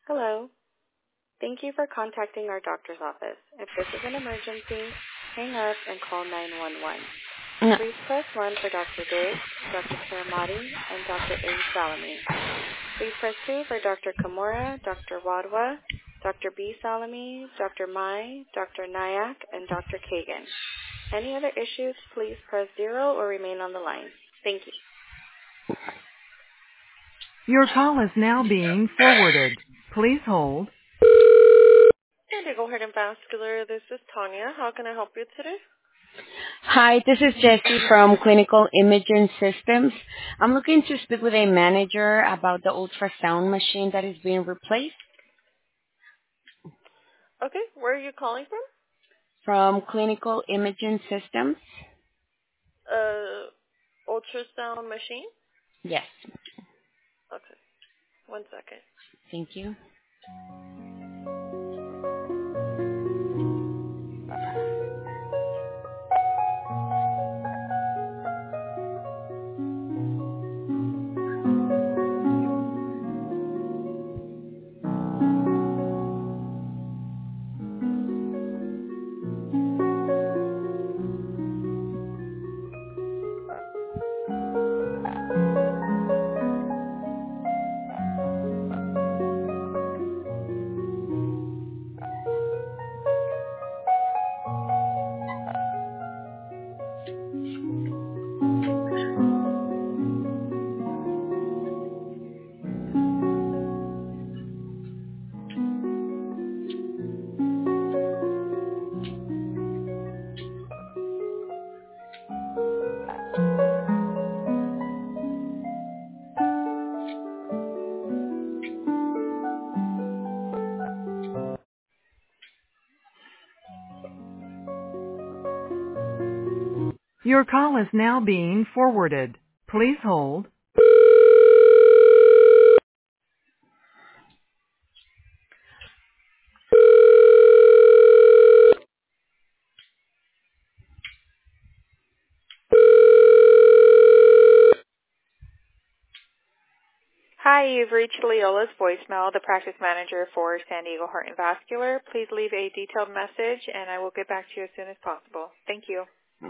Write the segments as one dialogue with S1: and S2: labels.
S1: Hello. Thank you for contacting our doctor's office. If this is an emergency, hang up and call 911.
S2: No.
S1: Please press 1 for Dr. Diggs, Dr. Karamati, and Dr. A. Salami. Please press 2 for Dr. Kimura, Dr. Wadwa, Dr. B. Salami, Dr. Mai, Dr. Nayak, and Dr. Kagan. Any other issues, please press 0 or remain on the line. Thank you.
S3: Your call is now being forwarded. Please hold.
S1: San Diego Heart and Vascular, this is Tanya. How can I help you today?
S2: Hi, this is Jessie from Clinical Imaging Systems. I'm looking to speak with a manager about the ultrasound machine that is being replaced
S1: Okay, where are you calling from?
S2: from Clinical Imaging Systems.
S1: Ultrasound machine?
S2: Yes,
S1: Okay, 1 second.
S2: thank you.
S3: Your call is now being forwarded. Please hold.
S1: Hi, you've reached Leola's voicemail, the practice manager for San Diego Heart and Vascular. Please leave a detailed message, and I will get back to you as soon as possible. Thank you.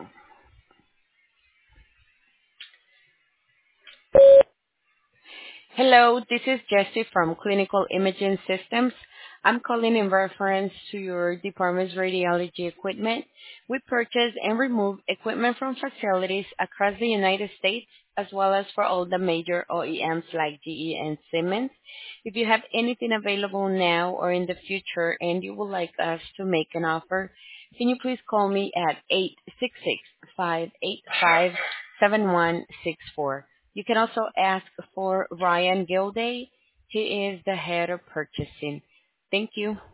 S2: Hello, this is Jessie from Clinical Imaging Systems. I'm calling in reference to your department's radiology equipment. We purchase and remove equipment from facilities across the United States, as well as for all the major OEMs like GE and Siemens. If you have anything available now or in the future and you would like us to make an offer, can you please call me at 866-585-7164. You can also ask for Ryan Gilday. He is the head of purchasing. Thank you.